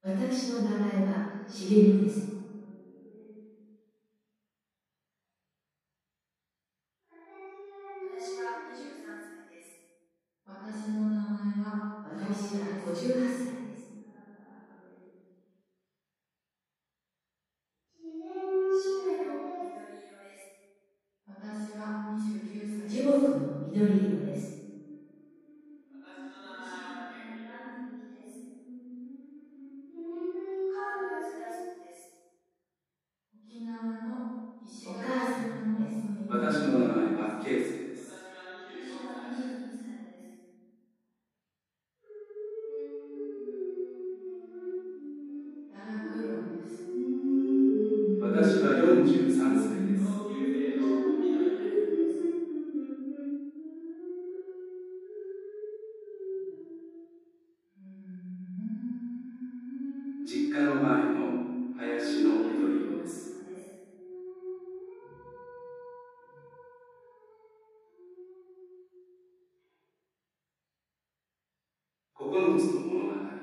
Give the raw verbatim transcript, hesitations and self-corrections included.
私の名前は茂みです。 私はにじゅうさんさいです。 私の名前は私はごじゅうはっさいです。 市内の緑色です。 私はにじゅうきゅうさいです。 樹木の緑色です。 私の名前は元気です。 元気です。カーブが大好きです。 沖縄の石垣お母さ島のんです。 海に私の名前はケイセイです。 私は24 私は歳です。 にじゅうにさいです。 ダークイロンです。 私はよんじゅうさんさいです。 同級生の緑です。 実家の前の林の緑色です。ここのつの物語。